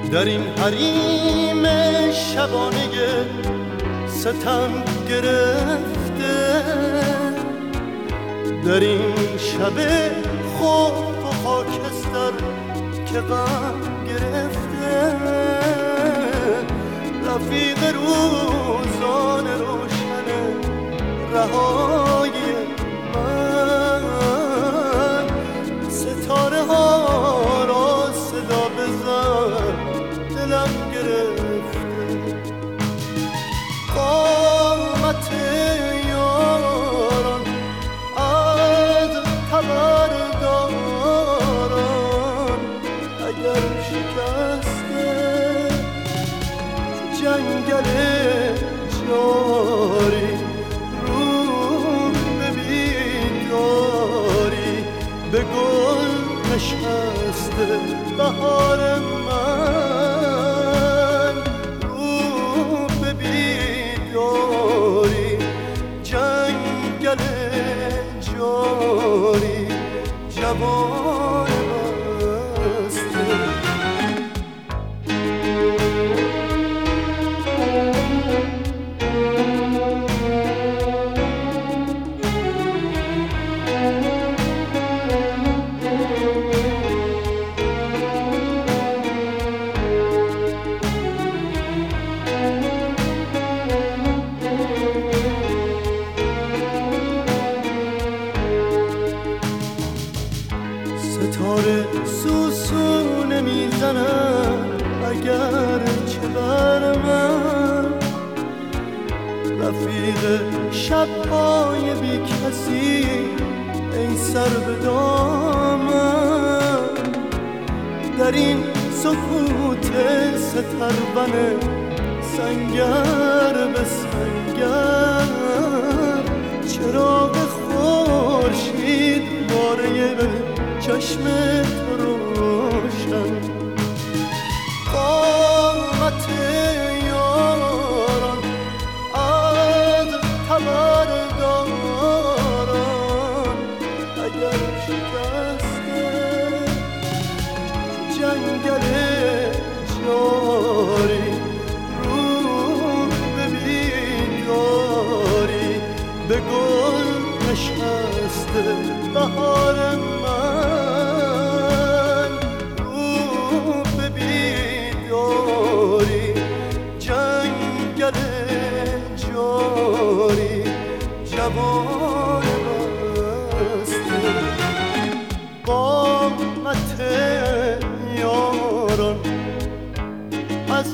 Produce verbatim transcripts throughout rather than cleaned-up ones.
در این حریم شبانه ستم گرفته، در این شب خوف و خاکستر که غم گرفته، رفیق روزان روشن رهایی من، ستاره ها را صدا بزن دلم گرفته. قامت یاران از تبرداران اگر شکسته، جنگل جاری رو به بیداری به گل نشسته بهار من، رو به بیداری جنگل جاری جوان بسته. ستاره سوسونه میزنن اگر چه بر من، رفیق شب‌های بی کسی ای سر به دامن، در این سکوت سترون سنگر به سنگر، چراغ خورشید باره چشم تو روشن. قامت یاران از تبرداران اگر شکسته، جنگل جاری رو به بیداری به گل نشسته بهار من، رو به بیداری جنگل جاری جوان بسته. قامت یاران از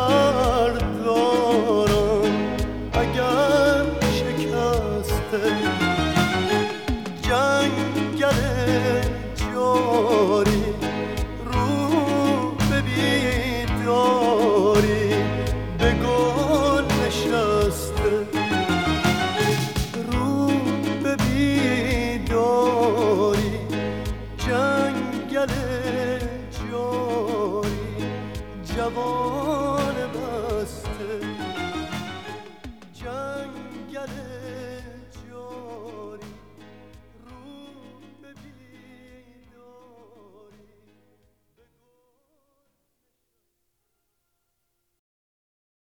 تبرداران اگر شکسته، جنگل جاری رو به بیداری به گل نشسته، رو به بیداری جنگل جاری جوان